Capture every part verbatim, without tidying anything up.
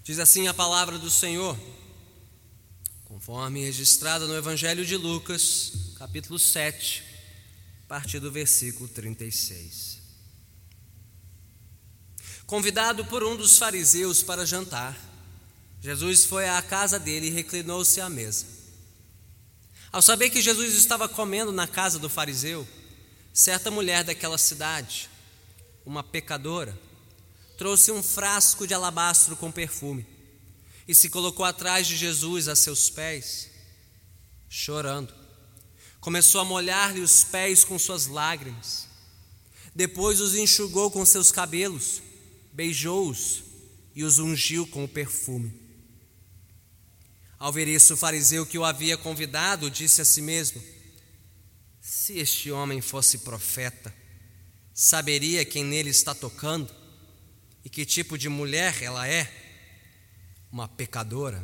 Diz assim a palavra do Senhor, conforme registrada no Evangelho de Lucas, capítulo sete, a partir do versículo trinta e seis. Convidado por um dos fariseus para jantar, Jesus foi à casa dele e reclinou-se à mesa. Ao saber que Jesus estava comendo na casa do fariseu, certa mulher daquela cidade, uma pecadora, trouxe um frasco de alabastro com perfume e se colocou atrás de Jesus a seus pés, chorando. Começou a molhar-lhe os pés com suas lágrimas. Depois os enxugou com seus cabelos, beijou-os e os ungiu com o perfume. Ao ver isso, o fariseu que o havia convidado disse a si mesmo: se este homem fosse profeta, saberia quem nele está tocando e que tipo de mulher ela é, uma pecadora.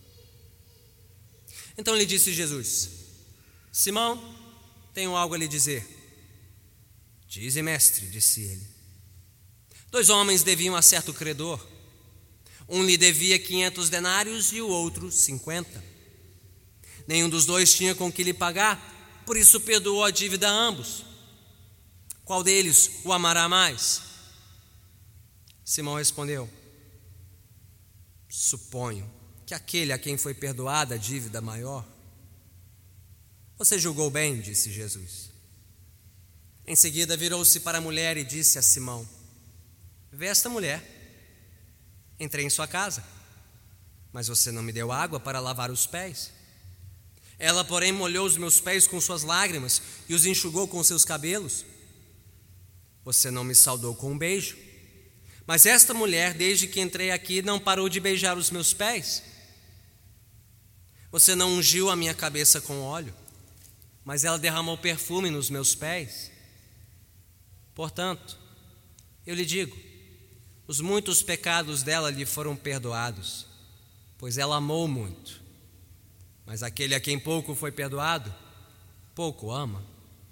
Então lhe disse Jesus: Simão, tenho algo a lhe dizer. Dize, mestre, disse ele. Dois homens deviam a certo credor. Um lhe devia quinhentos denários e o outro cinquenta. Nenhum dos dois tinha com que lhe pagar, por isso perdoou a dívida a ambos. Qual deles o amará mais? Simão respondeu: suponho que aquele a quem foi perdoada a dívida maior. Você julgou bem, disse Jesus. Em seguida virou-se para a mulher e disse a Simão: vê esta mulher. Entrei em sua casa, mas você não me deu água para lavar os pés. Ela, porém, molhou os meus pés com suas lágrimas e os enxugou com seus cabelos. Você não me saudou com um beijo, mas esta mulher, desde que entrei aqui, não parou de beijar os meus pés. Você não ungiu a minha cabeça com óleo, mas ela derramou perfume nos meus pés. Portanto, eu lhe digo, os muitos pecados dela lhe foram perdoados, pois ela amou muito. Mas aquele a quem pouco foi perdoado, pouco ama.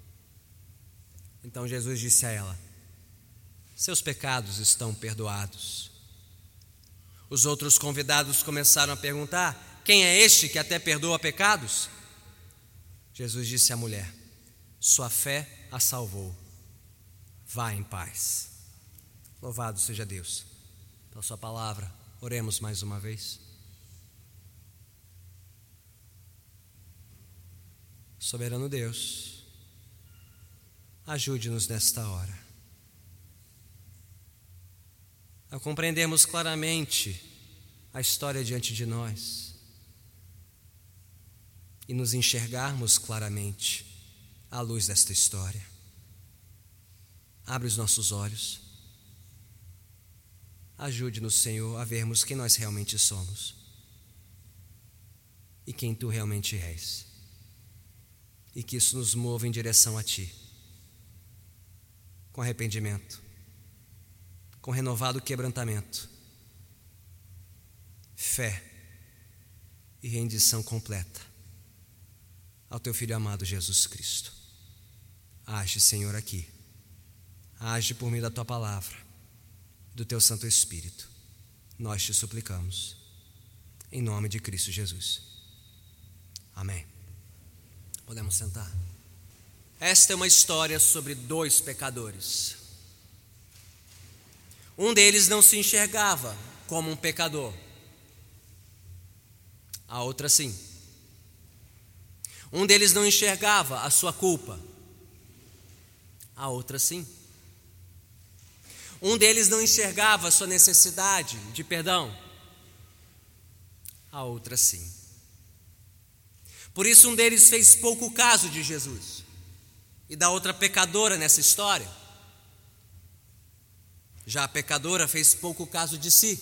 Então Jesus disse a ela: seus pecados estão perdoados. Os outros convidados começaram a perguntar: quem é este que até perdoa pecados? Jesus disse à mulher: sua fé a salvou. Vá em paz. Louvado seja Deus pela sua palavra. Oremos mais uma vez. Soberano Deus, ajude-nos nesta hora a compreendermos claramente a história diante de nós e nos enxergarmos claramente à luz desta história. Abre os nossos olhos. Ajude-nos, Senhor, a vermos quem nós realmente somos e quem Tu realmente és, e que isso nos mova em direção a Ti, com arrependimento, com renovado quebrantamento, fé e rendição completa ao Teu Filho amado Jesus Cristo. Age, Senhor, aqui. Age por meio da Tua palavra, do Teu Santo Espírito. Nós te suplicamos, em nome de Cristo Jesus. Amém. Podemos sentar. Esta é uma história sobre dois pecadores. Um deles não se enxergava como um pecador, a outra sim. Um deles não enxergava a sua culpa, a outra sim. Um deles não enxergava a sua necessidade de perdão, a outra sim. Por isso um deles fez pouco caso de Jesus e da outra pecadora nessa história. Já a pecadora fez pouco caso de si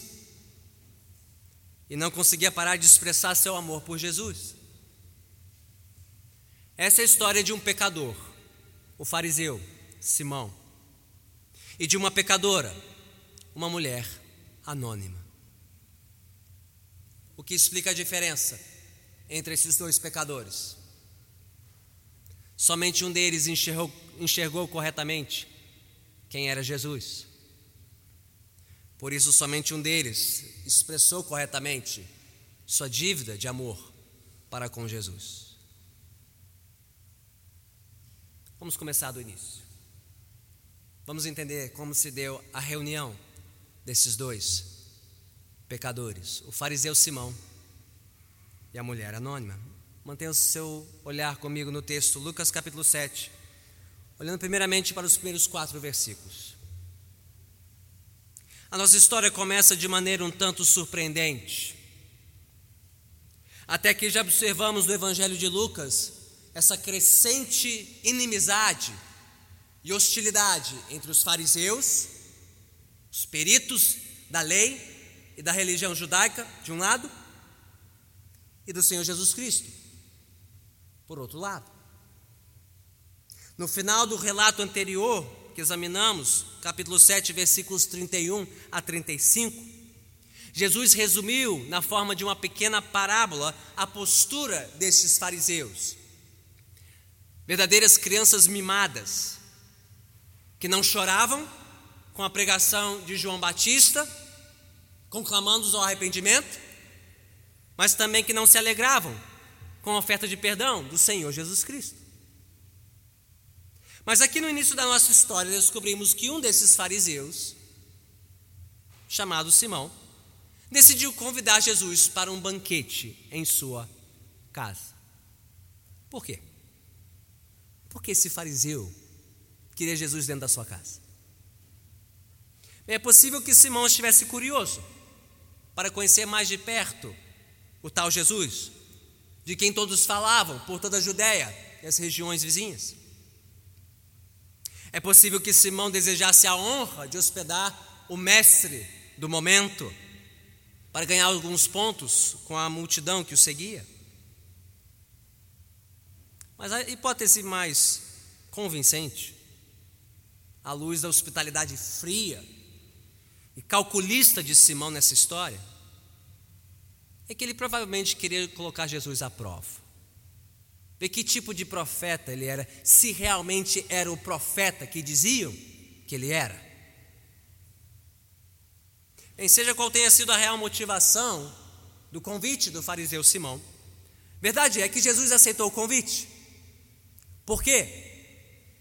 e não conseguia parar de expressar seu amor por Jesus. Essa é a história de um pecador, o fariseu, Simão, e de uma pecadora, uma mulher anônima. O que explica a diferença entre esses dois pecadores? Somente um deles enxergou, enxergou corretamente quem era Jesus. Por isso, somente um deles expressou corretamente sua dívida de amor para com Jesus. Vamos começar do início. Vamos entender como se deu a reunião desses dois pecadores, o fariseu Simão e a mulher anônima. Mantenha o seu olhar comigo no texto, Lucas capítulo sete, olhando primeiramente para os primeiros quatro versículos. A nossa história começa de maneira um tanto surpreendente. Até que já observamos no Evangelho de Lucas essa crescente inimizade e hostilidade entre os fariseus, os peritos da lei e da religião judaica, de um lado, e do Senhor Jesus Cristo, por outro lado. No final do relato anterior que examinamos, capítulo sete, versículos trinta e um a trinta e cinco, Jesus resumiu na forma de uma pequena parábola a postura destes fariseus, verdadeiras crianças mimadas, que não choravam com a pregação de João Batista, conclamando-os ao arrependimento, mas também que não se alegravam com a oferta de perdão do Senhor Jesus Cristo. Mas aqui no início da nossa história descobrimos que um desses fariseus, chamado Simão, decidiu convidar Jesus para um banquete em sua casa. Por quê? Porque esse fariseu queria Jesus dentro da sua casa. É possível que Simão estivesse curioso para conhecer mais de perto o tal Jesus, de quem todos falavam por toda a Judéia e as regiões vizinhas. É possível que Simão desejasse a honra de hospedar o mestre do momento, para ganhar alguns pontos com a multidão que o seguia. Mas a hipótese mais convincente, à luz da hospitalidade fria e calculista de Simão nessa história, é que ele provavelmente queria colocar Jesus à prova, ver que tipo de profeta ele era, se realmente era o profeta que diziam que ele era. Bem, seja qual tenha sido a real motivação do convite do fariseu Simão, verdade é que Jesus aceitou o convite. Por quê?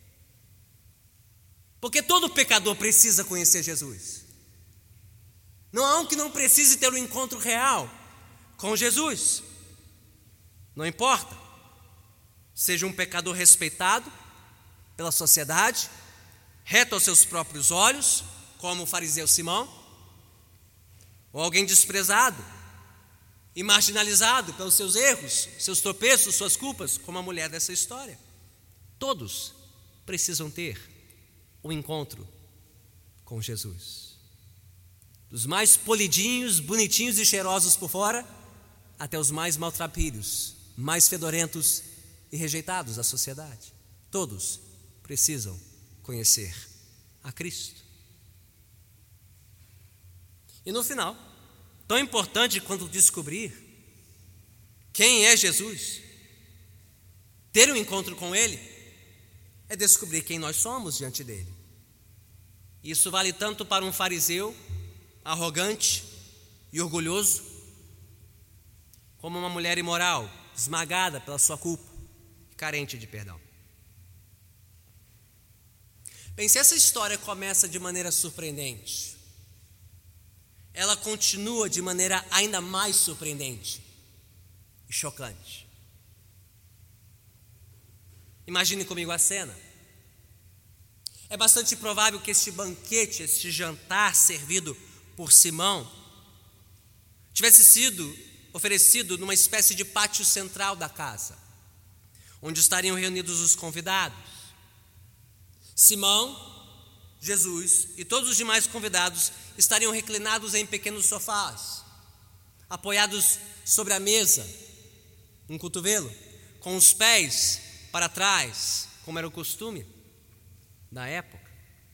Porque todo pecador precisa conhecer Jesus. Não há um que não precise ter um encontro real com Jesus. Não importa, seja um pecador respeitado pela sociedade, reto aos seus próprios olhos, como o fariseu Simão, ou alguém desprezado e marginalizado pelos seus erros, seus tropeços, suas culpas, como a mulher dessa história. Todos precisam ter um encontro com Jesus. Dos mais polidinhos, bonitinhos e cheirosos por fora, até os mais maltrapilhos, mais fedorentos e rejeitados da sociedade. Todos precisam conhecer a Cristo. E no final, tão importante quanto descobrir quem é Jesus, ter um encontro com Ele, é descobrir quem nós somos diante dele. Isso vale tanto para um fariseu arrogante e orgulhoso, como uma mulher imoral, esmagada pela sua culpa e carente de perdão. Bem, se essa história começa de maneira surpreendente, ela continua de maneira ainda mais surpreendente e chocante. Imagine comigo a cena. É bastante provável que este banquete, este jantar servido por Simão, tivesse sido oferecido numa espécie de pátio central da casa, onde estariam reunidos os convidados. Simão, Jesus e todos os demais convidados estariam reclinados em pequenos sofás, apoiados sobre a mesa, um cotovelo, com os pés para trás, como era o costume da época.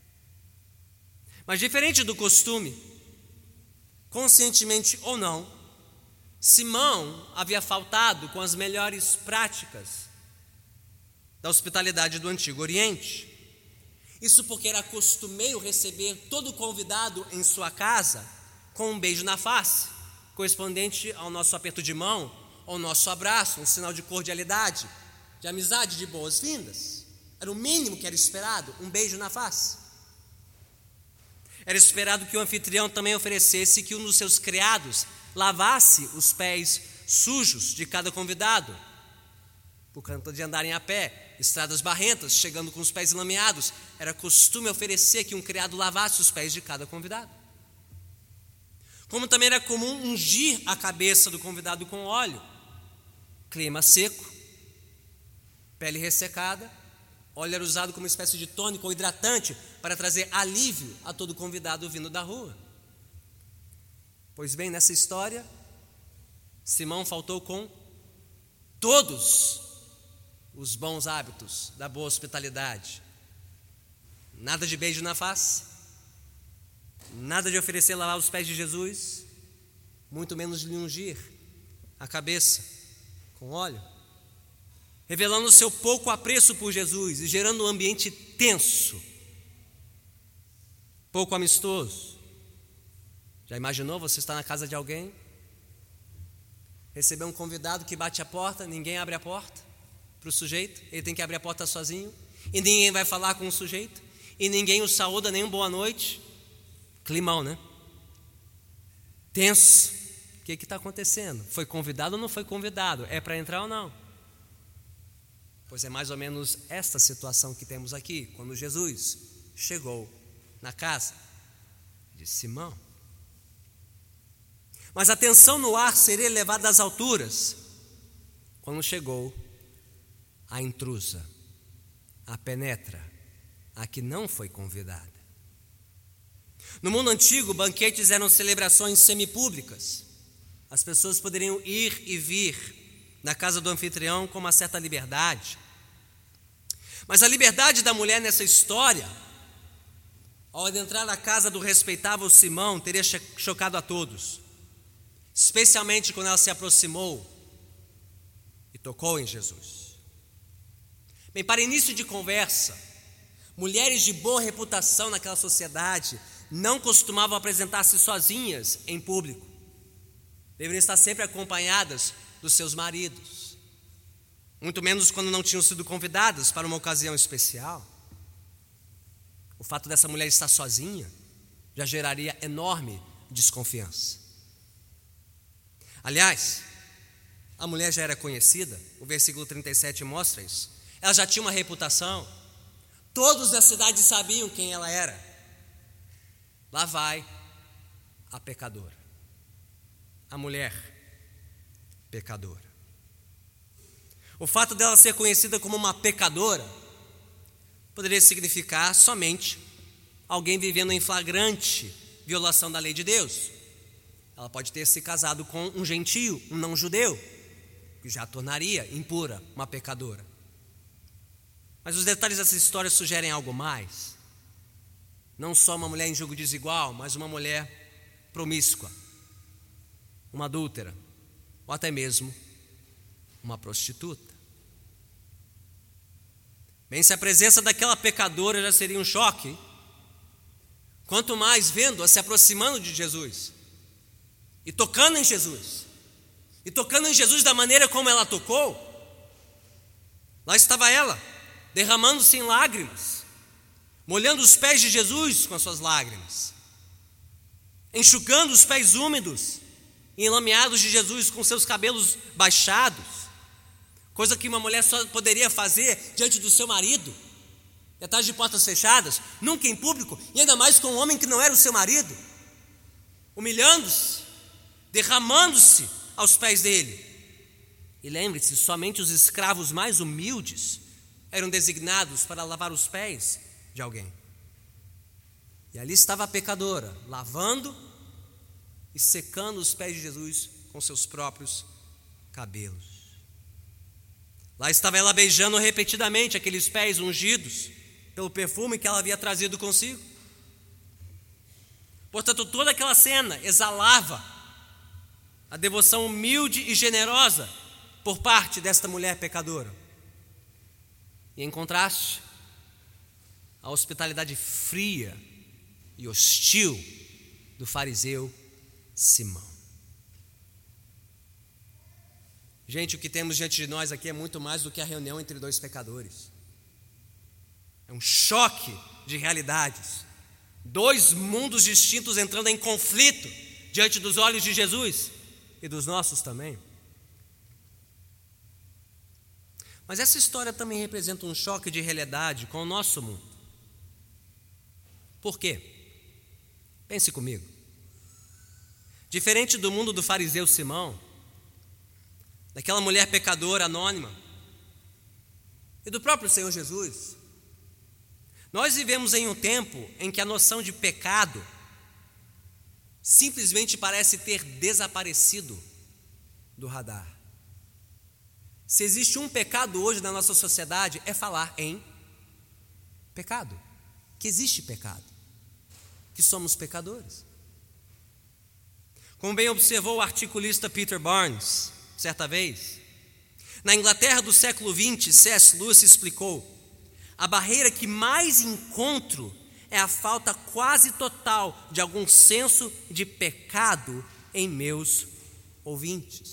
Mas diferente do costume, conscientemente ou não, Simão havia faltado com as melhores práticas da hospitalidade do Antigo Oriente. Isso porque era costumeiro receber todo convidado em sua casa com um beijo na face, correspondente ao nosso aperto de mão, ao nosso abraço, um sinal de cordialidade, de amizade, de boas-vindas. Era o mínimo que era esperado, um beijo na face. Era esperado que o anfitrião também oferecesse que um dos seus criados lavasse os pés sujos de cada convidado, por conta de andarem a pé, estradas barrentas, chegando com os pés lameados. Era costume oferecer que um criado lavasse os pés de cada convidado. Como também era comum ungir a cabeça do convidado com óleo. Clima seco, pele ressecada, óleo era usado como espécie de tônico ou hidratante para trazer alívio a todo convidado vindo da rua. Pois bem, nessa história, Simão faltou com todos os bons hábitos da boa hospitalidade. Nada de beijo na face, nada de oferecer lavar os pés de Jesus, muito menos de lhe ungir a cabeça com óleo, revelando o seu pouco apreço por Jesus e gerando um ambiente tenso, pouco amistoso. Já imaginou você estar na casa de alguém, receber um convidado que bate a porta, ninguém abre a porta para o sujeito, ele tem que abrir a porta sozinho, e ninguém vai falar com o sujeito, e ninguém o saúda, nem um boa noite. Climão, né? Tenso. O que está acontecendo? Foi convidado ou não foi convidado? É para entrar ou não? Pois é mais ou menos esta situação que temos aqui, quando Jesus chegou na casa de Simão. Mas a tensão no ar seria elevada às alturas quando chegou a intrusa, a penetra, a que não foi convidada. No mundo antigo, banquetes eram celebrações semipúblicas. As pessoas poderiam ir e vir na casa do anfitrião com uma certa liberdade. Mas a liberdade da mulher nessa história, ao adentrar na casa do respeitável Simão, teria chocado a todos, especialmente quando ela se aproximou e tocou em Jesus. Bem, para início de conversa, mulheres de boa reputação naquela sociedade não costumavam apresentar-se sozinhas em público. Deveriam estar sempre acompanhadas dos seus maridos, muito menos quando não tinham sido convidadas para uma ocasião especial. O fato dessa mulher estar sozinha já geraria enorme desconfiança. Aliás, a mulher já era conhecida, o versículo trinta e sete mostra isso. Ela já tinha uma reputação, todos da cidade sabiam quem ela era. Lá vai a pecadora, a mulher pecadora. O fato dela ser conhecida como uma pecadora poderia significar somente alguém vivendo em flagrante violação da lei de Deus. Ela pode ter se casado com um gentio, um não-judeu, que já a tornaria impura, uma pecadora. Mas os detalhes dessa história sugerem algo mais. Não só uma mulher em julgo desigual, mas uma mulher promíscua, uma adúltera, ou até mesmo uma prostituta. Bem, se a presença daquela pecadora já seria um choque, quanto mais vendo-a se aproximando de Jesus e tocando em Jesus, e tocando em Jesus da maneira como ela tocou. Lá estava ela, derramando-se em lágrimas, molhando os pés de Jesus com as suas lágrimas, enxugando os pés úmidos e enlameados de Jesus com seus cabelos baixados, coisa que uma mulher só poderia fazer diante do seu marido, atrás de portas fechadas, nunca em público, e ainda mais com um homem que não era o seu marido, humilhando-se, derramando-se aos pés dele. E lembre-se, somente os escravos mais humildes eram designados para lavar os pés de alguém. E ali estava a pecadora, lavando e secando os pés de Jesus com seus próprios cabelos. Lá estava ela beijando repetidamente aqueles pés ungidos pelo perfume que ela havia trazido consigo. Portanto, toda aquela cena exalava a devoção humilde e generosa por parte desta mulher pecadora. E em contraste, a hospitalidade fria e hostil do fariseu Simão. Gente, o que temos diante de nós aqui é muito mais do que a reunião entre dois pecadores. É um choque de realidades. Dois mundos distintos entrando em conflito diante dos olhos de Jesus e dos nossos também. Mas essa história também representa um choque de realidade com o nosso mundo. Por quê? Pense comigo. Diferente do mundo do fariseu Simão, daquela mulher pecadora anônima e do próprio Senhor Jesus, nós vivemos em um tempo em que a noção de pecado simplesmente parece ter desaparecido do radar. Se existe um pecado hoje na nossa sociedade, é falar em pecado, que existe pecado, que somos pecadores. Como bem observou o articulista Peter Barnes, certa vez, na Inglaterra do século vinte, C S Lewis explicou: a barreira que mais encontro é a falta quase total de algum senso de pecado em meus ouvintes.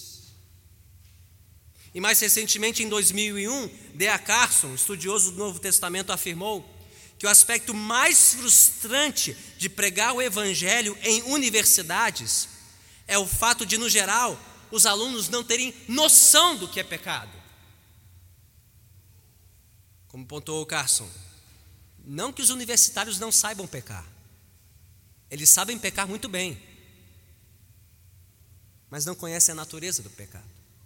E mais recentemente, em dois mil e um, D A Carson, estudioso do Novo Testamento, afirmou que o aspecto mais frustrante de pregar o evangelho em universidades é o fato de, no geral, os alunos não terem noção do que é pecado. Como pontuou Carson, não que os universitários não saibam pecar, eles sabem pecar muito bem, mas não conhecem a natureza do pecado.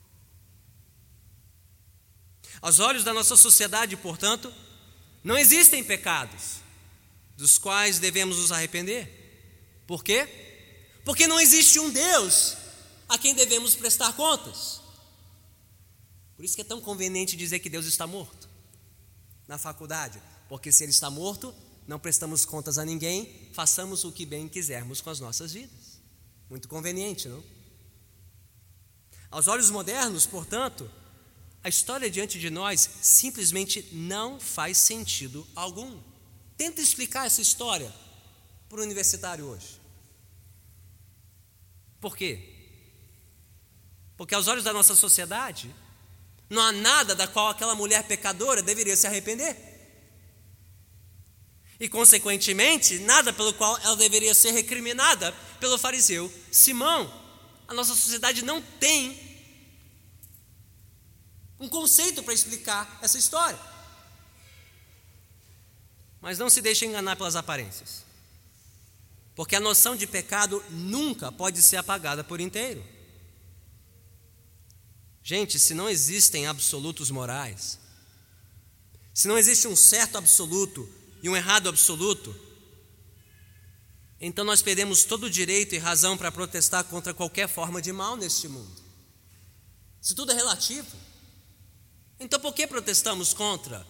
Aos olhos da nossa sociedade, portanto, não existem pecados dos quais devemos nos arrepender. Por quê? Porque não existe um Deus a quem devemos prestar contas. Por isso que é tão conveniente dizer que Deus está morto na faculdade, porque se Ele está morto, não prestamos contas a ninguém, façamos o que bem quisermos com as nossas vidas. Muito conveniente, não? Aos olhos modernos, portanto, a história diante de nós simplesmente não faz sentido algum. Tenta explicar essa história para o universitário hoje. Por quê? Porque aos olhos da nossa sociedade, não há nada da qual aquela mulher pecadora deveria se arrepender. E, consequentemente, nada pelo qual ela deveria ser recriminada pelo fariseu Simão. A nossa sociedade não tem um conceito para explicar essa história. Mas não se deixe enganar pelas aparências, porque a noção de pecado nunca pode ser apagada por inteiro. Gente, se não existem absolutos morais, se não existe um certo absoluto e um errado absoluto, então nós perdemos todo o direito e razão para protestar contra qualquer forma de mal neste mundo. Se tudo é relativo, então por que protestamos contra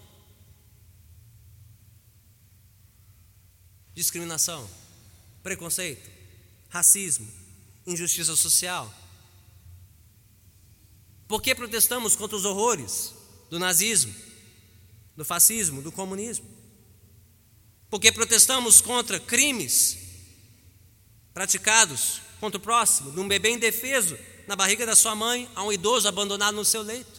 discriminação, preconceito, racismo, injustiça social? Por que protestamos contra os horrores do nazismo, do fascismo, do comunismo? Por que protestamos contra crimes praticados contra o próximo, de um bebê indefeso na barriga da sua mãe a um idoso abandonado no seu leito?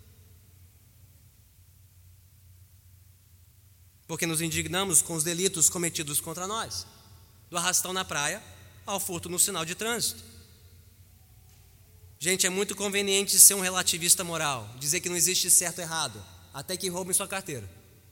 Porque nos indignamos com os delitos cometidos contra nós, do arrastão na praia ao furto no sinal de trânsito. Gente, é muito conveniente ser um relativista moral, dizer que não existe certo e errado, até que roubem sua carteira,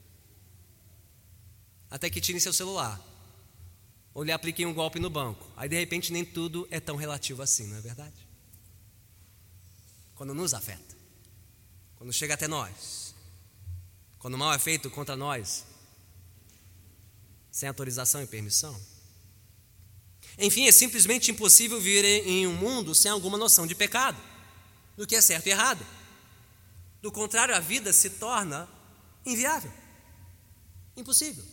até que tirem seu celular, ou lhe apliquem um golpe no banco. Aí de repente nem tudo é tão relativo assim, não é verdade? Quando nos afeta, quando chega até nós, quando o mal é feito contra nós, sem autorização e permissão. Enfim, é simplesmente impossível viver em um mundo sem alguma noção de pecado, do que é certo e errado. Do contrário, a vida se torna inviável, impossível.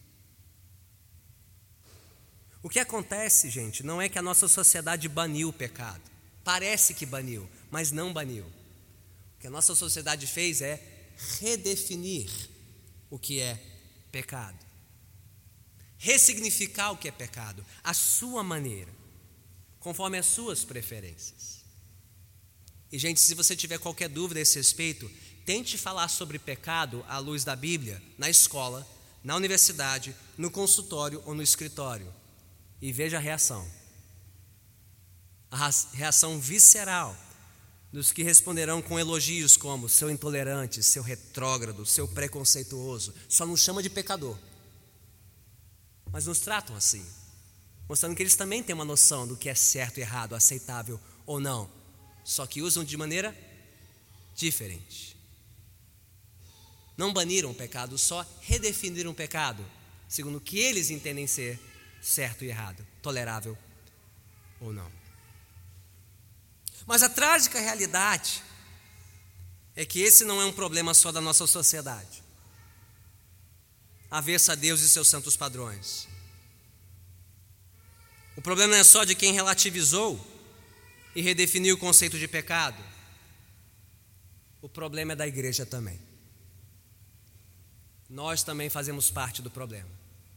O que acontece, gente, não é que a nossa sociedade baniu o pecado. Parece que baniu, mas não baniu. O que a nossa sociedade fez é redefinir o que é pecado. ressignificar o que é pecado, à sua maneira, conforme as suas preferências. E, gente, se você tiver qualquer dúvida a esse respeito, tente falar sobre pecado à luz da Bíblia, na escola, na universidade, no consultório ou no escritório, e veja a reação. A reação visceral dos que responderão com elogios como seu intolerante, seu retrógrado, seu preconceituoso. Só nos chama de pecador, mas nos tratam assim, mostrando que eles também têm uma noção do que é certo e errado, aceitável ou não, só que usam de maneira diferente. Não baniram o pecado, só redefiniram o pecado, segundo o que eles entendem ser certo e errado, tolerável ou não. Mas a trágica realidade é que esse não é um problema só da nossa sociedade, avessa a Deus e seus santos padrões. O problema não é só de quem relativizou e redefiniu o conceito de pecado. O problema é da igreja também. Nós também fazemos parte do problema.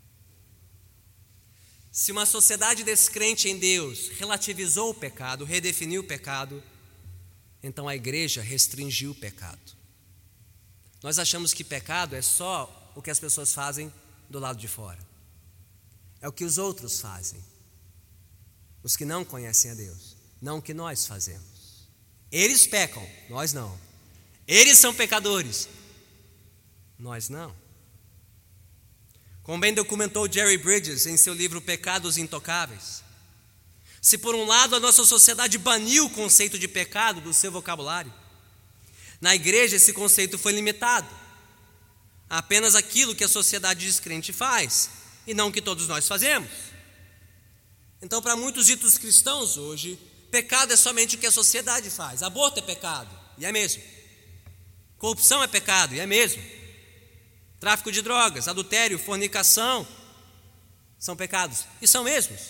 Se uma sociedade descrente em Deus relativizou o pecado, redefiniu o pecado, então a igreja restringiu o pecado. Nós achamos que pecado é só o que as pessoas fazem do lado de fora. É o que os outros fazem. Os que não conhecem a Deus, não o que nós fazemos. Eles pecam, nós não. Eles são pecadores, nós não. Como bem documentou Jerry Bridges em seu livro Pecados Intocáveis, se por um lado a nossa sociedade baniu o conceito de pecado do seu vocabulário, na igreja esse conceito foi limitado a apenas aquilo que a sociedade descrente faz e não o que todos nós fazemos. Então, para muitos ditos cristãos hoje, pecado é somente o que a sociedade faz. Aborto é pecado, e é mesmo. Corrupção é pecado, e é mesmo. Tráfico de drogas, adultério, fornicação são pecados, e são mesmos.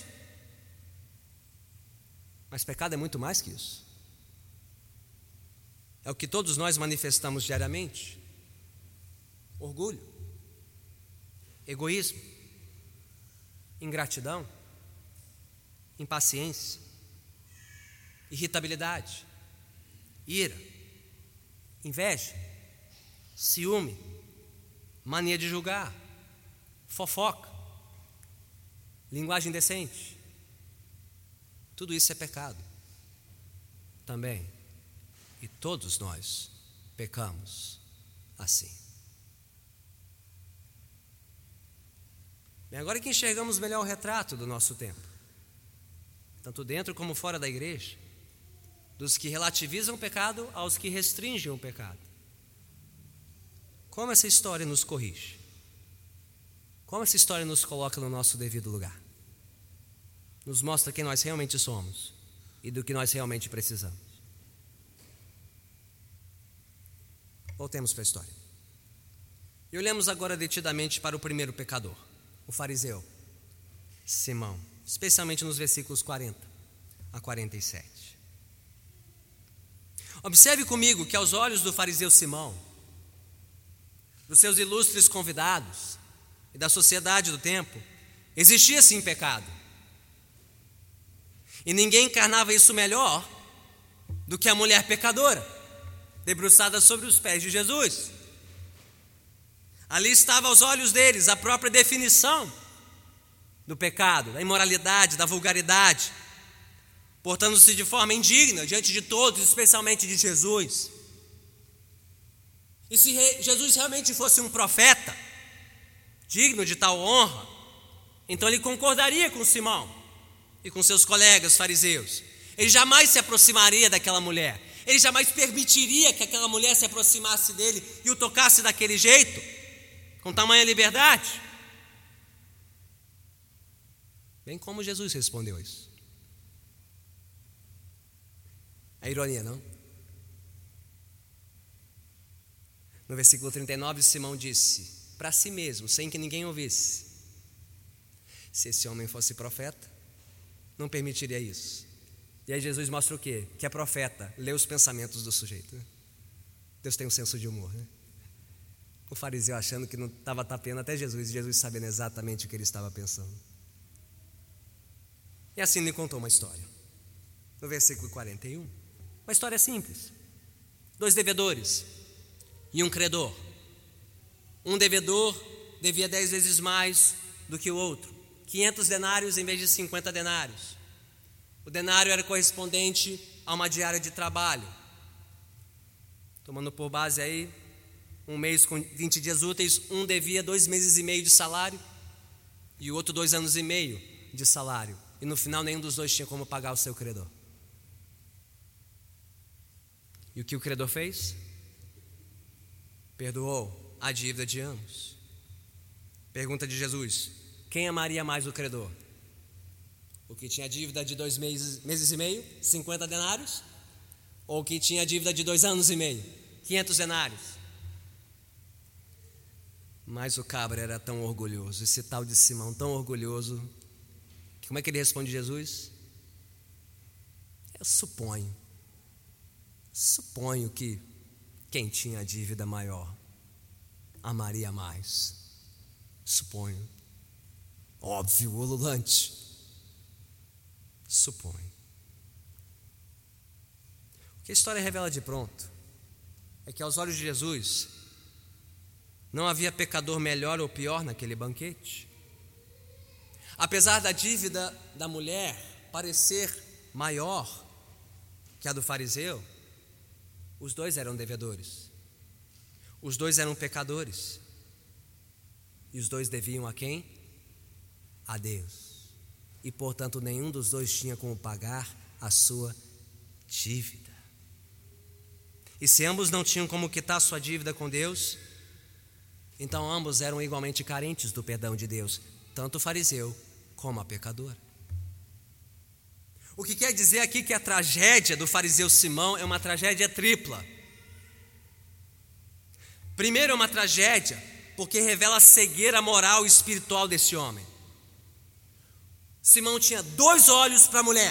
Mas pecado é muito mais que isso. É o que todos nós manifestamos diariamente: orgulho, egoísmo, ingratidão, impaciência, irritabilidade, ira, inveja, ciúme, mania de julgar, fofoca, linguagem indecente. Tudo isso é pecado também. E todos nós pecamos assim. Bem, agora que enxergamos melhor o retrato do nosso tempo, tanto dentro como fora da igreja, dos que relativizam o pecado aos que restringem o pecado, como essa história nos corrige? Como essa história nos coloca no nosso devido lugar? Nos mostra quem nós realmente somos e do que nós realmente precisamos. Voltemos para a história. E olhemos agora detidamente para o primeiro pecador, o fariseu, Simão, especialmente nos versículos quarenta a quarenta e sete. Observe comigo que aos olhos do fariseu Simão, dos seus ilustres convidados e da sociedade do tempo, existia sim pecado. E ninguém encarnava isso melhor do que a mulher pecadora, debruçada sobre os pés de Jesus. Ali estava aos olhos deles a própria definição do pecado, da imoralidade, da vulgaridade, portando-se de forma indigna diante de todos, especialmente de Jesus. E se Jesus realmente fosse um profeta, digno de tal honra, então ele concordaria com Simão e com seus colegas fariseus. Ele jamais se aproximaria daquela mulher. Ele jamais permitiria que aquela mulher se aproximasse dele e o tocasse daquele jeito, com tamanha liberdade. Bem como Jesus respondeu isso. É ironia, não? No versículo trinta e nove, Simão disse para si mesmo, sem que ninguém ouvisse: se esse homem fosse profeta, não permitiria isso. E aí Jesus mostra o quê? Que é profeta, lê os pensamentos do sujeito, né? Deus tem um senso de humor, né? O fariseu achando que não estava tapeando até Jesus, e Jesus sabendo exatamente o que ele estava pensando. E assim lhe contou uma história. No versículo quarenta e um, uma história simples. Dois devedores e um credor. Um devedor devia dez vezes mais do que o outro, quinhentos denários em vez de cinquenta denários. O denário era correspondente a uma diária de trabalho. Tomando por base aí, um mês com vinte dias úteis, um devia dois meses e meio de salário e o outro dois anos e meio de salário. E no final nenhum dos dois tinha como pagar o seu credor. E o que o credor fez? Perdoou a dívida de ambos. Pergunta de Jesus: quem amaria mais o credor? O que tinha dívida de dois meses, meses e meio, cinquenta denários? Ou o que tinha dívida de dois anos e meio, quinhentos denários? Mas o cabra era tão orgulhoso, esse tal de Simão tão orgulhoso, que como é que ele responde a Jesus? Eu suponho, suponho que quem tinha dívida maior amaria mais. Suponho. Óbvio, ululante. Suponho. O que a história revela de pronto é que aos olhos de Jesus não havia pecador melhor ou pior naquele banquete. Apesar da dívida da mulher parecer maior que a do fariseu, os dois eram devedores. Os dois eram pecadores. E os dois deviam a quem? A Deus. E portanto nenhum dos dois tinha como pagar a sua dívida. E se ambos não tinham como quitar sua dívida com Deus, então ambos eram igualmente carentes do perdão de Deus, tanto o fariseu como a pecadora. O que quer dizer aqui que a tragédia do fariseu Simão é uma tragédia tripla. Primeiro, é uma tragédia porque revela a cegueira moral e espiritual desse homem. Simão tinha dois olhos para a mulher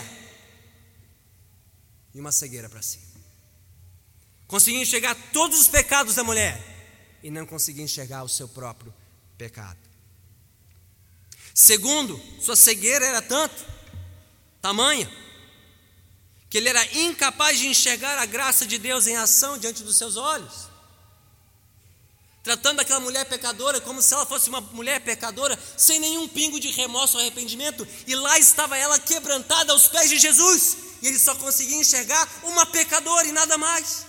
e uma cegueira para si. Conseguia enxergar todos os pecados da mulher e não conseguia enxergar o seu próprio pecado. Segundo, sua cegueira era tanto, tamanha, que ele era incapaz de enxergar a graça de Deus em ação diante dos seus olhos, tratando aquela mulher pecadora como se ela fosse uma mulher pecadora sem nenhum pingo de remorso ou arrependimento, e lá estava ela quebrantada aos pés de Jesus, e ele só conseguia enxergar uma pecadora e nada mais.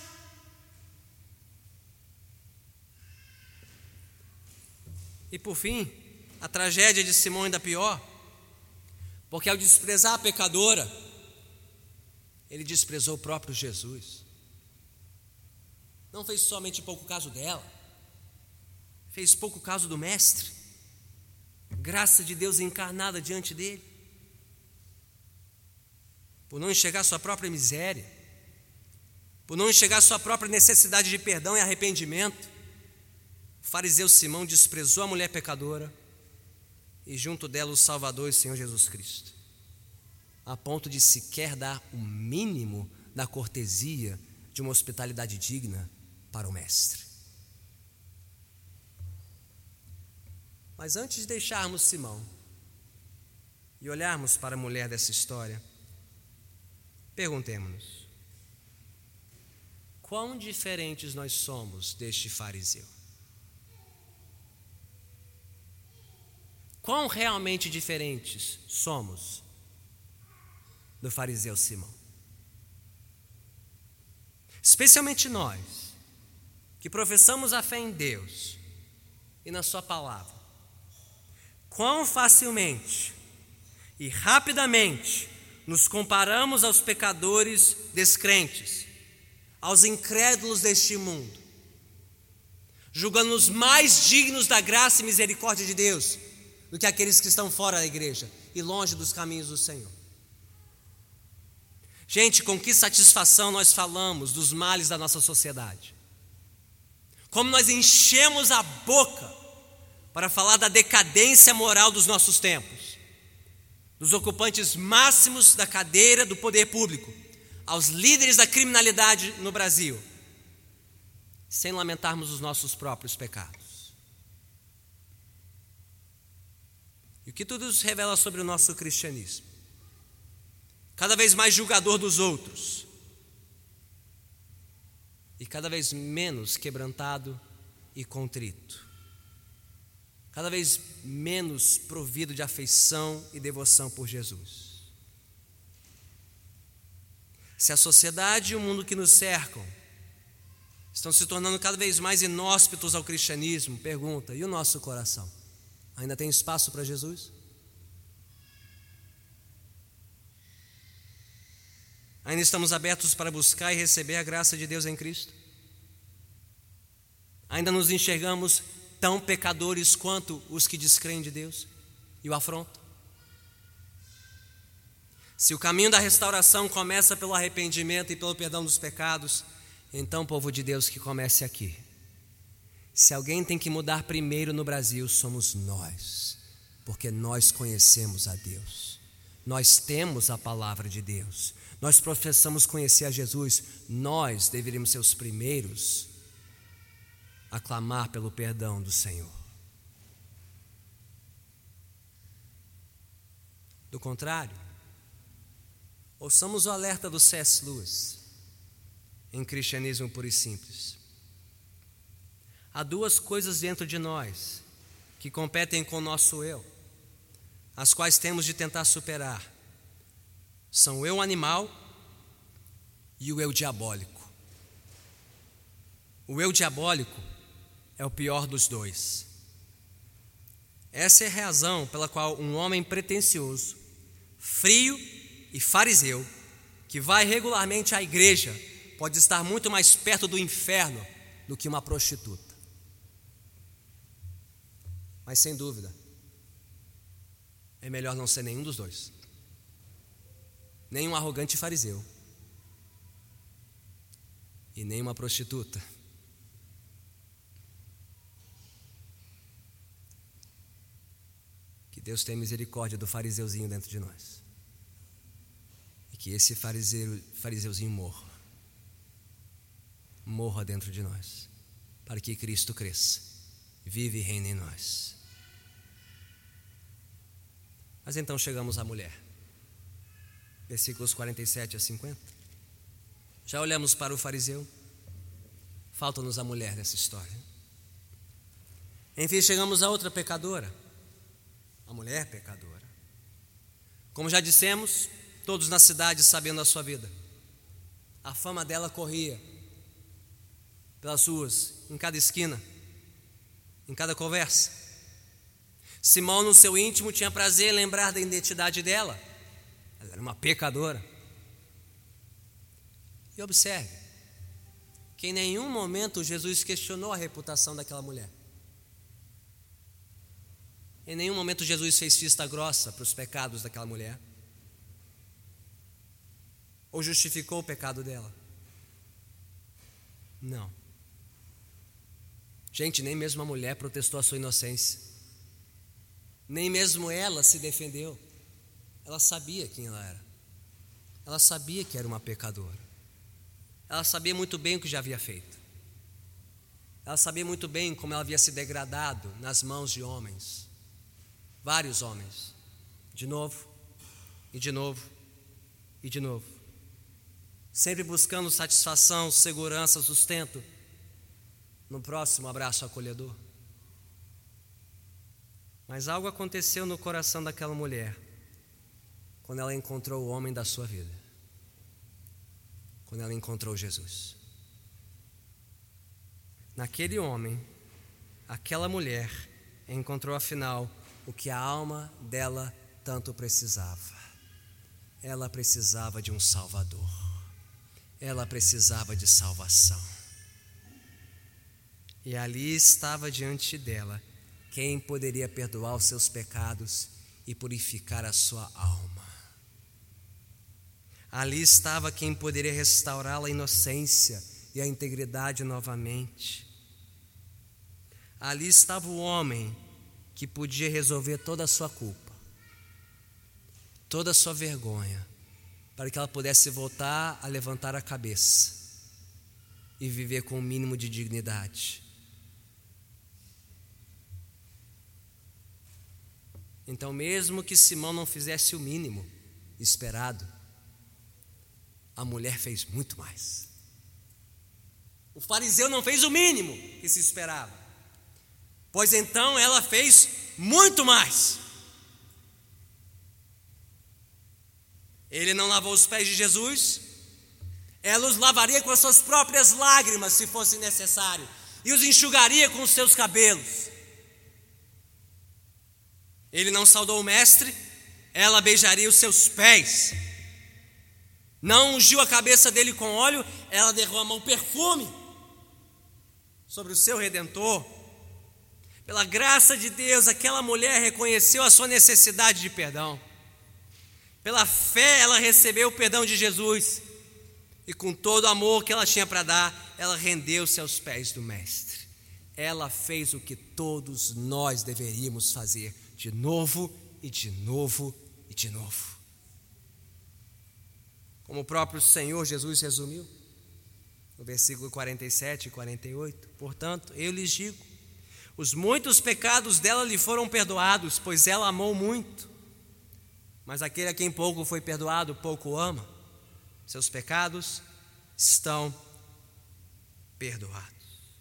E por fim, a tragédia de Simão ainda pior, porque ao desprezar a pecadora, ele desprezou o próprio Jesus. Não fez somente pouco caso dela, fez pouco caso do Mestre, graça de Deus encarnada diante dele. Por não enxergar sua própria miséria, por não enxergar sua própria necessidade de perdão e arrependimento, o fariseu Simão desprezou a mulher pecadora e junto dela o Salvador e Senhor Jesus Cristo, a ponto de sequer dar o mínimo da cortesia de uma hospitalidade digna para o Mestre. Mas antes de deixarmos Simão e olharmos para a mulher dessa história, perguntemo-nos: quão diferentes nós somos deste fariseu? Quão realmente diferentes somos do fariseu Simão? Especialmente nós, que professamos a fé em Deus e na sua palavra, quão facilmente e rapidamente nos comparamos aos pecadores descrentes, aos incrédulos deste mundo, julgando-nos mais dignos da graça e misericórdia de Deus do que aqueles que estão fora da igreja e longe dos caminhos do Senhor. Gente, com que satisfação nós falamos dos males da nossa sociedade. Como nós enchemos a boca para falar da decadência moral dos nossos tempos, dos ocupantes máximos da cadeira do poder público, aos líderes da criminalidade no Brasil. sem lamentarmos os nossos próprios pecados. E o que tudo isso revela sobre o nosso cristianismo? Cada vez mais julgador dos outros e cada vez menos quebrantado e contrito, cada vez menos provido de afeição e devoção por Jesus. Se a sociedade e o mundo que nos cercam estão se tornando cada vez mais inóspitos ao cristianismo, pergunta, e o nosso coração? Ainda tem espaço para Jesus? Ainda estamos abertos para buscar e receber a graça de Deus em Cristo? Ainda nos enxergamos tão pecadores quanto os que descreem de Deus e o afrontam? Se o caminho da restauração começa pelo arrependimento e pelo perdão dos pecados, então, povo de Deus, que comece aqui. Se alguém tem que mudar primeiro no Brasil, somos nós, porque nós conhecemos a Deus, nós temos a palavra de Deus, nós professamos conhecer a Jesus, nós deveríamos ser os primeiros a clamar pelo perdão do Senhor. Do contrário, ouçamos o alerta do C S Lewis em Cristianismo Puro e Simples. Há duas coisas dentro de nós que competem com o nosso eu, as quais temos de tentar superar. São o eu animal e o eu diabólico. O eu diabólico é o pior dos dois. Essa é a razão pela qual um homem pretensioso, frio e fariseu, que vai regularmente à igreja, pode estar muito mais perto do inferno do que uma prostituta. Mas sem dúvida, é melhor não ser nenhum dos dois. Nem um arrogante fariseu e nem uma prostituta. Que Deus tenha misericórdia do fariseuzinho dentro de nós. E que esse fariseu, fariseuzinho morra. Morra dentro de nós, para que Cristo cresça, vive e reine em nós. Mas então chegamos à mulher, versículos quarenta e sete a cinquenta. Já olhamos para o fariseu, falta-nos a mulher nessa história. Enfim, chegamos a outra pecadora, a mulher pecadora. Como já dissemos, todos na cidade sabendo a sua vida, a fama dela corria pelas ruas, em cada esquina, em cada conversa. Simão, no seu íntimo, tinha prazer em lembrar da identidade dela. Ela era uma pecadora. E observe que em nenhum momento Jesus questionou a reputação daquela mulher. Em nenhum momento Jesus fez vista grossa para os pecados daquela mulher, ou justificou o pecado dela. Não. Gente, nem mesmo a mulher protestou a sua inocência. Nem mesmo ela se defendeu. Ela sabia quem ela era. Ela sabia que era uma pecadora. Ela sabia muito bem o que já havia feito. Ela sabia muito bem como ela havia se degradado nas mãos de homens. Vários homens. De novo, e de novo, e de novo. Sempre buscando satisfação, segurança, sustento no próximo abraço acolhedor. Mas algo aconteceu no coração daquela mulher quando ela encontrou o homem da sua vida, quando ela encontrou Jesus. Naquele homem, aquela mulher encontrou afinal o que a alma dela tanto precisava. Ela precisava de um Salvador. Ela precisava de salvação. E ali estava diante dela quem poderia perdoar os seus pecados e purificar a sua alma. Ali estava quem poderia restaurá-la a inocência e a integridade novamente. Ali estava o homem que podia resolver toda a sua culpa, toda a sua vergonha, para que ela pudesse voltar a levantar a cabeça e viver com o mínimo de dignidade. Então, mesmo que Simão não fizesse o mínimo esperado, a mulher fez muito mais. O fariseu não fez o mínimo que se esperava, pois então ela fez muito mais. Ele não lavou os pés de Jesus, ela os lavaria com as suas próprias lágrimas, se fosse necessário, e os enxugaria com os seus cabelos. Ele não saudou o mestre, ela beijaria os seus pés. Não ungiu a cabeça dele com óleo, ela derramou perfume sobre o seu Redentor. Pela graça de Deus, aquela mulher reconheceu a sua necessidade de perdão. Pela fé, ela recebeu o perdão de Jesus. E com todo o amor que ela tinha para dar, ela rendeu-se aos pés do Mestre. Ela fez o que todos nós deveríamos fazer, de novo e de novo e de novo. Como o próprio Senhor Jesus resumiu, no versículo quarenta e sete e quarenta e oito: portanto, eu lhes digo, os muitos pecados dela lhe foram perdoados, pois ela amou muito. Mas aquele a quem pouco foi perdoado, pouco ama. Seus pecados estão perdoados.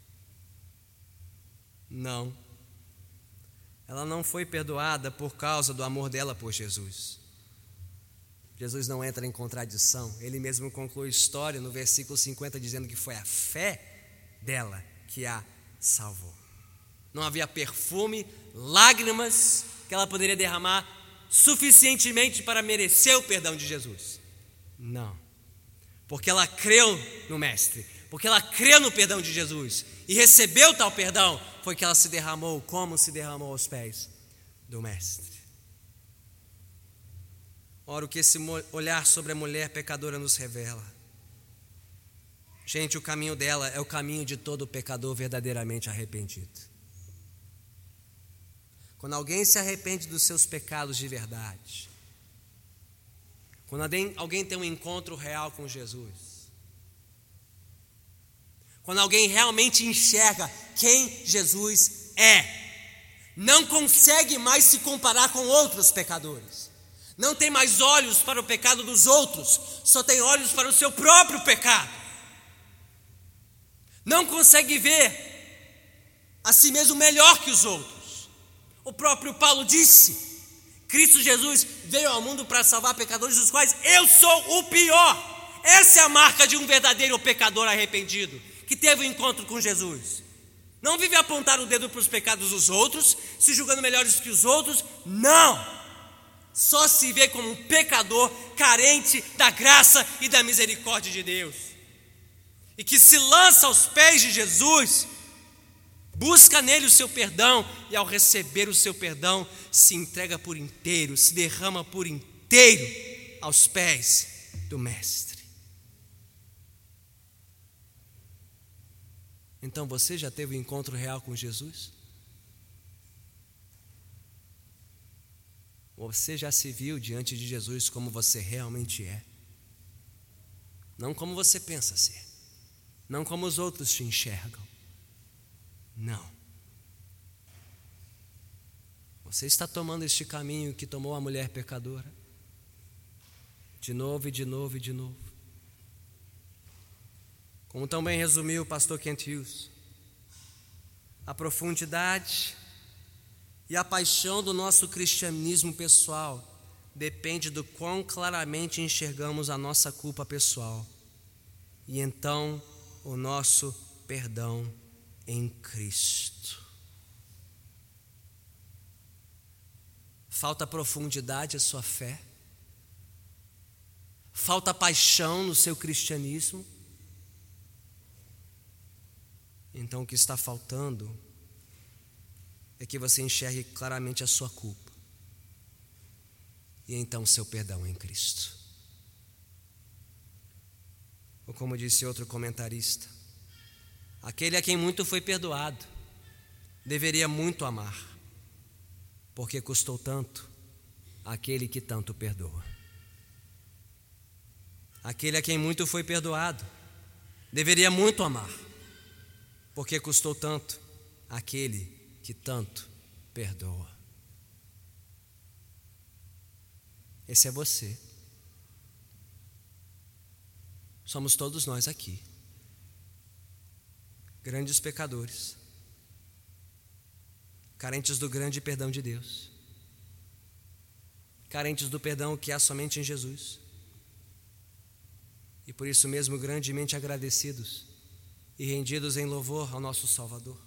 Não, ela não foi perdoada por causa do amor dela por Jesus. Jesus não entra em contradição. Ele mesmo conclui a história no versículo cinquenta, dizendo que foi a fé dela que a salvou. Não havia perfume, lágrimas que ela poderia derramar suficientemente para merecer o perdão de Jesus. Não, porque ela creu no Mestre, porque ela creu no perdão de Jesus e recebeu tal perdão, foi que ela se derramou como se derramou aos pés do Mestre. Ora, o que esse olhar sobre a mulher pecadora nos revela? Gente, o caminho dela é o caminho de todo pecador verdadeiramente arrependido. Quando alguém se arrepende dos seus pecados de verdade, quando alguém, alguém tem um encontro real com Jesus, quando alguém realmente enxerga quem Jesus é, não consegue mais se comparar com outros pecadores, não tem mais olhos para o pecado dos outros, só tem olhos para o seu próprio pecado, não consegue ver a si mesmo melhor que os outros. O próprio Paulo disse: Cristo Jesus veio ao mundo para salvar pecadores, dos quais eu sou o pior. Essa é a marca de um verdadeiro pecador arrependido, que teve um encontro com Jesus. Não vive a apontar o dedo para os pecados dos outros, se julgando melhores que os outros. Não, só se vê como um pecador carente da graça e da misericórdia de Deus, e que se lança aos pés de Jesus, busca nele o seu perdão, e ao receber o seu perdão, se entrega por inteiro, se derrama por inteiro aos pés do Mestre. Então você já teve um encontro real com Jesus? Você já se viu diante de Jesus como você realmente é? Não como você pensa ser, não como os outros te enxergam. Não. Você está tomando este caminho que tomou a mulher pecadora, de novo e de novo e de novo. Como também resumiu o pastor Kent Hughes, a profundidade e a paixão do nosso cristianismo pessoal depende do quão claramente enxergamos a nossa culpa pessoal e então o nosso perdão em Cristo. Falta profundidade a sua fé? Falta paixão no seu cristianismo? Então o que está faltando é que você enxergue claramente a sua culpa e então o seu perdão em Cristo. Ou como disse outro comentarista, aquele a quem muito foi perdoado deveria muito amar, porque custou tanto àquele que tanto perdoa. Aquele a quem muito foi perdoado deveria muito amar, porque custou tanto àquele que tanto perdoa. Esse é você. Somos todos nós aqui, grandes pecadores, carentes do grande perdão de Deus, carentes do perdão que há somente em Jesus, e por isso mesmo grandemente agradecidos e rendidos em louvor ao nosso Salvador.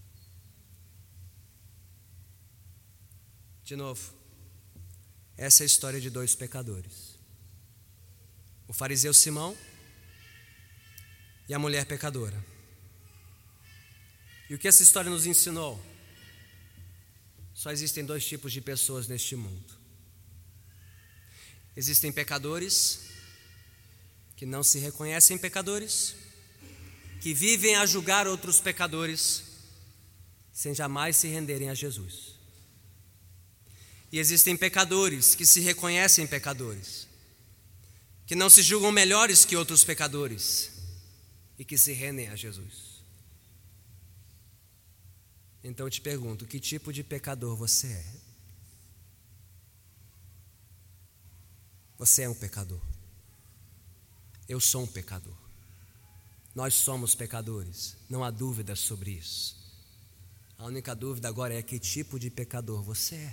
De novo, essa é a história de dois pecadores: o fariseu Simão e a mulher pecadora. E o que essa história nos ensinou? Só existem dois tipos de pessoas neste mundo. Existem pecadores que não se reconhecem pecadores, que vivem a julgar outros pecadores sem jamais se renderem a Jesus. E existem pecadores que se reconhecem pecadores, que não se julgam melhores que outros pecadores e que se rendem a Jesus. Então eu te pergunto, que tipo de pecador você é? Você é um pecador. Eu sou um pecador. Nós somos pecadores, não há dúvida sobre isso. A única dúvida agora é que tipo de pecador você é.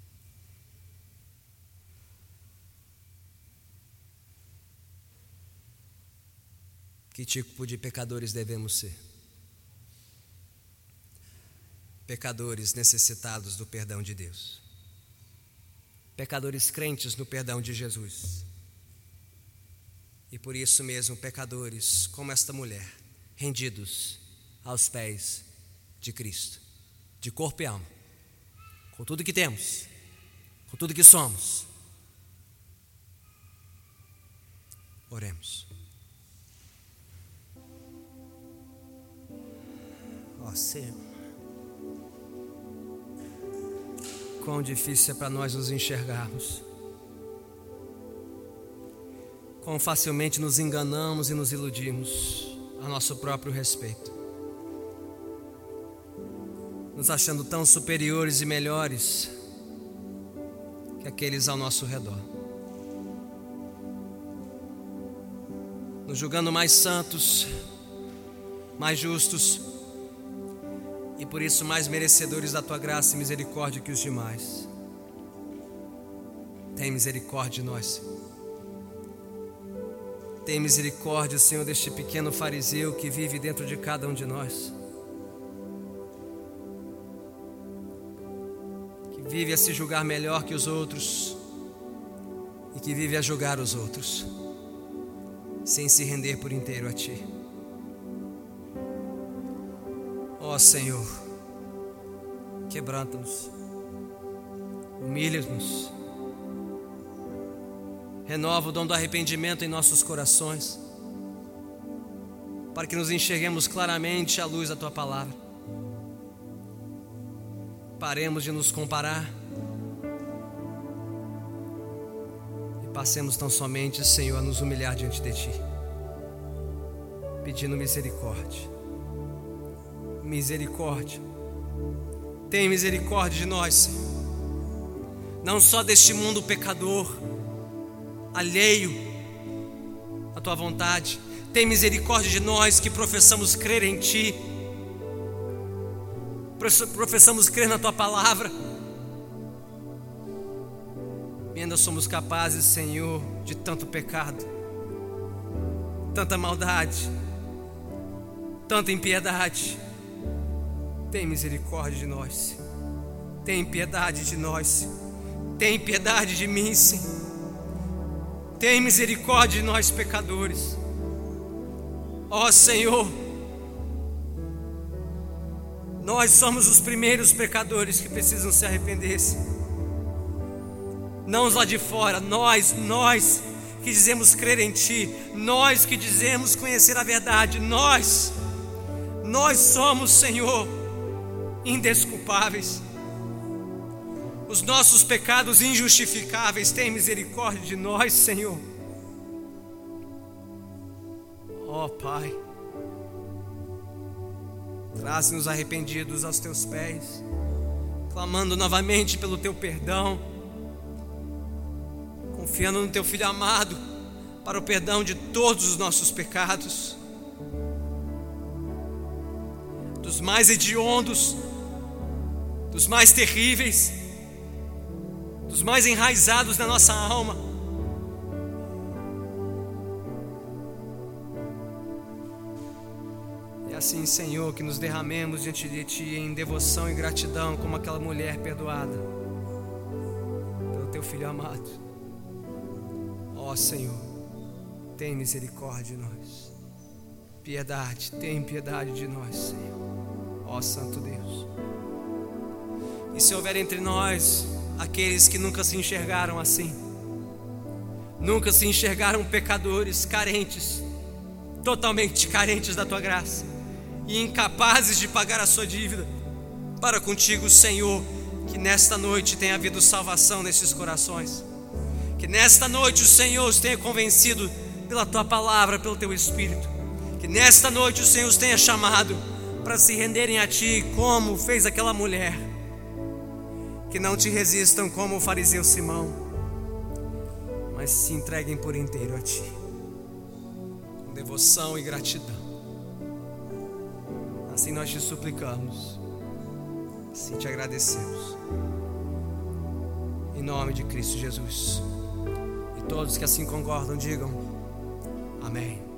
Que tipo de pecadores devemos ser? Pecadores necessitados do perdão de Deus. Pecadores crentes no perdão de Jesus. E por isso mesmo, pecadores como esta mulher, rendidos aos pés de Cristo, de corpo e alma, com tudo que temos, com tudo que somos. Oremos. Ó Senhor, quão difícil é para nós nos enxergarmos, quão facilmente nos enganamos e nos iludimos a nosso próprio respeito, nos achando tão superiores e melhores que aqueles ao nosso redor, nos julgando mais santos, mais justos, e por isso mais merecedores da Tua graça e misericórdia que os demais. Tem misericórdia de nós. Tem misericórdia, Senhor, deste pequeno fariseu que vive dentro de cada um de nós, que vive a se julgar melhor que os outros e que vive a julgar os outros, sem se render por inteiro a Ti. Ó Senhor, quebranta-nos, humilha-nos, renova o dom do arrependimento em nossos corações, para que nos enxerguemos claramente à luz da Tua palavra. Paremos de nos comparar e passemos tão somente, Senhor, a nos humilhar diante de Ti, pedindo misericórdia. Misericórdia. Tem misericórdia de nós, Senhor. Não só deste mundo pecador, alheio à Tua vontade. Tem misericórdia de nós que professamos crer em Ti, professamos crer na Tua palavra, e ainda somos capazes, Senhor, de tanto pecado, tanta maldade, tanta impiedade. Tem misericórdia de nós, tem piedade de nós, tem piedade de mim, Senhor. Tem misericórdia de nós pecadores. Ó Senhor, nós somos os primeiros pecadores que precisam se arrepender, Senhor. Não os lá de fora, nós, nós que dizemos crer em Ti, nós que dizemos conhecer a verdade, nós, nós somos, Senhor, indesculpáveis. Os nossos pecados injustificáveis. Tem misericórdia de nós, Senhor. Ó Pai, Traz-nos arrependidos aos teus pés, clamando novamente pelo teu perdão, confiando no teu Filho amado para o perdão de todos os nossos pecados, dos mais hediondos, dos mais terríveis, dos mais enraizados na nossa alma. É assim, Senhor, que nos derramemos diante de Ti em devoção e gratidão, como aquela mulher perdoada pelo Teu Filho amado. Ó Senhor, tem misericórdia de nós. Piedade, tem piedade de nós, Senhor. Ó Santo Deus. E se houver entre nós aqueles que nunca se enxergaram assim, nunca se enxergaram pecadores, carentes, totalmente carentes da Tua graça e incapazes de pagar a sua dívida para contigo, Senhor, que nesta noite tenha havido salvação nesses corações, que nesta noite o Senhor os tenha convencido pela Tua palavra, pelo Teu Espírito, que nesta noite o Senhor os tenha chamado para se renderem a Ti, como fez aquela mulher. Que não Te resistam como o fariseu Simão, mas se entreguem por inteiro a Ti, com devoção e gratidão. Assim nós Te suplicamos, assim Te agradecemos, em nome de Cristo Jesus. E todos que assim concordam digam amém.